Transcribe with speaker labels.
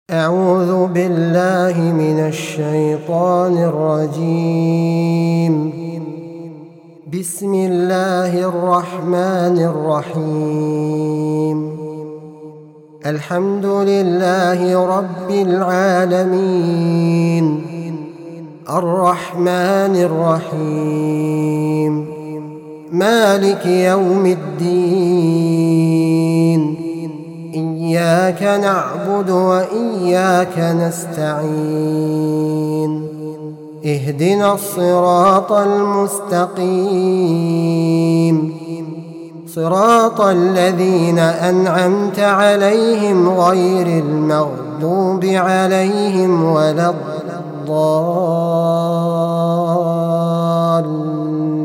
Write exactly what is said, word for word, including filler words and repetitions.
Speaker 1: أعوذ بالله من الشيطان الرجيم. بسم الله الرحمن الرحيم. الحمد لله رب العالمين الرحمن الرحيم مالك يوم الدين. إياك نعبد وإياك نستعين. اهدنا الصراط المستقيم صراط الذين أنعمت عليهم غير المغضوب عليهم ولا الضالين.